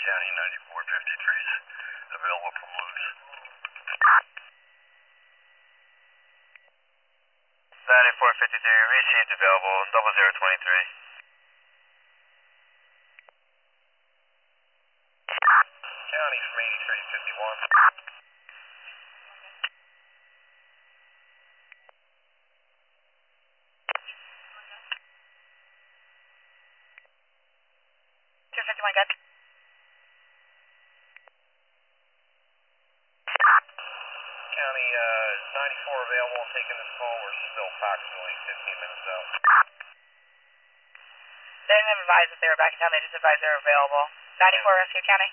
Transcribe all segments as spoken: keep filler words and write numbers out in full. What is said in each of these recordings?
County ninety-four fifty-three is available for Blues. ninety-four fifty-three, received available, double zero twenty-three. County from eighty-three fifty-one. two fifty-one, good. County uh, ninety-four available, taking this call. We're still approximately fifteen minutes out. They didn't advise that they were back in town, they just advised they were available. ninety-four Rescue County.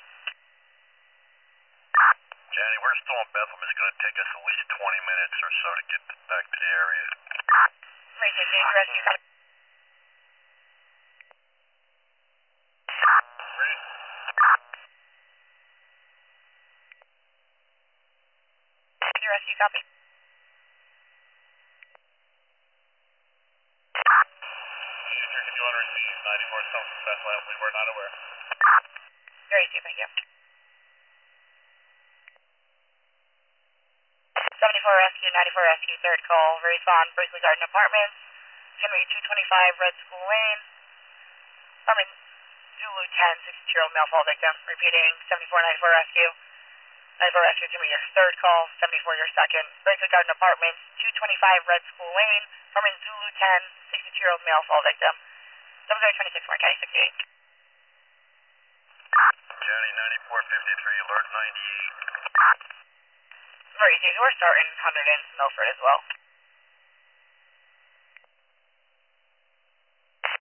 Johnny, we're still in Bethel. It's going to take us at least twenty minutes or so to get back to the area. Rescue Rescue County. Ready? Rescue copy. Can you want to receive ninety-four South from Bethlehem? We were not aware. Very easy, thank you. seventy-four Rescue, ninety-four Rescue, third call. Respond, Berkeley Garden Apartments. Henry two twenty-five Red School Lane. Apartment Zulu ten, sixty-two-year-old male fall victim. Repeating, seventy-four ninety-four Rescue. ninety-four Rescue, give me your third call. seventy-four your second. Berkeley Garden Apartments, two twenty-five Red School Lane. Apartment Zulu ten, sixty-two-year-old male fall victim. double zero twenty-six, Mark County sixty-eight. Johnny ninety-four fifty-three, alert ninety-eight. Very easy, we're starting one hundred in Milford as well.